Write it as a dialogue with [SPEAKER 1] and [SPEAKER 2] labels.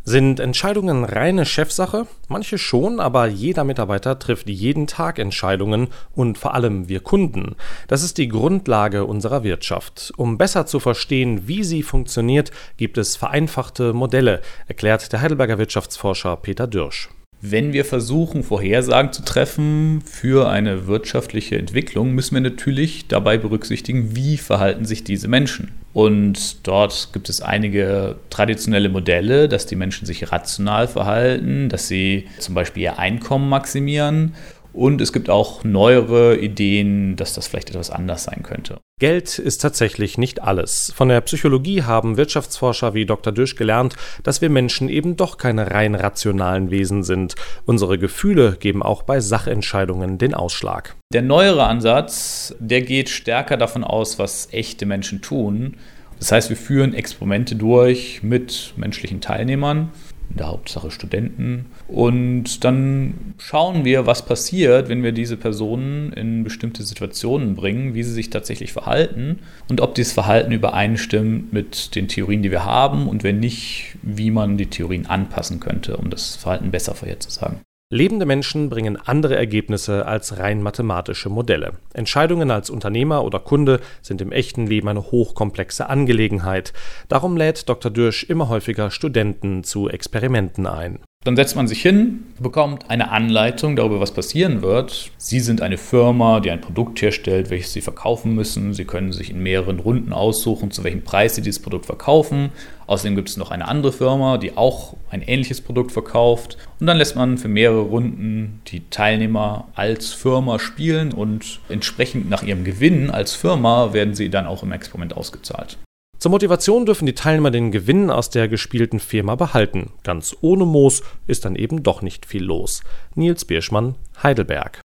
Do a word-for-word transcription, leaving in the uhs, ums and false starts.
[SPEAKER 1] Sind Entscheidungen reine Chefsache? Manche schon, aber jeder Mitarbeiter trifft jeden Tag Entscheidungen und vor allem wir Kunden. Das ist die Grundlage unserer Wirtschaft. Um besser zu verstehen, wie sie funktioniert, gibt es vereinfachte Modelle, erklärt der Heidelberger Wirtschaftsforscher Peter Dürsch.
[SPEAKER 2] Wenn wir versuchen, Vorhersagen zu treffen für eine wirtschaftliche Entwicklung, müssen wir natürlich dabei berücksichtigen, wie verhalten sich diese Menschen. Und dort gibt es einige traditionelle Modelle, dass die Menschen sich rational verhalten, dass sie zum Beispiel ihr Einkommen maximieren. Und es gibt auch neuere Ideen, dass das vielleicht etwas anders sein könnte.
[SPEAKER 1] Geld ist tatsächlich nicht alles. Von der Psychologie haben Wirtschaftsforscher wie Doktor Dürsch gelernt, dass wir Menschen eben doch keine rein rationalen Wesen sind. Unsere Gefühle geben auch bei Sachentscheidungen den Ausschlag.
[SPEAKER 2] Der neuere Ansatz, der geht stärker davon aus, was echte Menschen tun. Das heißt, wir führen Experimente durch mit menschlichen Teilnehmern, in der Hauptsache Studenten. Und dann schauen wir, was passiert, wenn wir diese Personen in bestimmte Situationen bringen, wie sie sich tatsächlich verhalten und ob dieses Verhalten übereinstimmt mit den Theorien, die wir haben und wenn nicht, wie man die Theorien anpassen könnte, um das Verhalten besser vorherzusagen.
[SPEAKER 1] Lebende Menschen bringen andere Ergebnisse als rein mathematische Modelle. Entscheidungen als Unternehmer oder Kunde sind im echten Leben eine hochkomplexe Angelegenheit. Darum lädt Doktor Dürsch immer häufiger Studenten zu Experimenten ein.
[SPEAKER 2] Dann setzt man sich hin, bekommt eine Anleitung darüber, was passieren wird. Sie sind eine Firma, die ein Produkt herstellt, welches Sie verkaufen müssen. Sie können sich in mehreren Runden aussuchen, zu welchem Preis Sie dieses Produkt verkaufen. Außerdem gibt es noch eine andere Firma, die auch ein ähnliches Produkt verkauft. Und dann lässt man für mehrere Runden die Teilnehmer als Firma spielen und entsprechend nach ihrem Gewinn als Firma werden sie dann auch im Experiment ausgezahlt.
[SPEAKER 1] Zur Motivation dürfen die Teilnehmer den Gewinn aus der gespielten Firma behalten. Ganz ohne Moos ist dann eben doch nicht viel los. Nils Bierschmann, Heidelberg.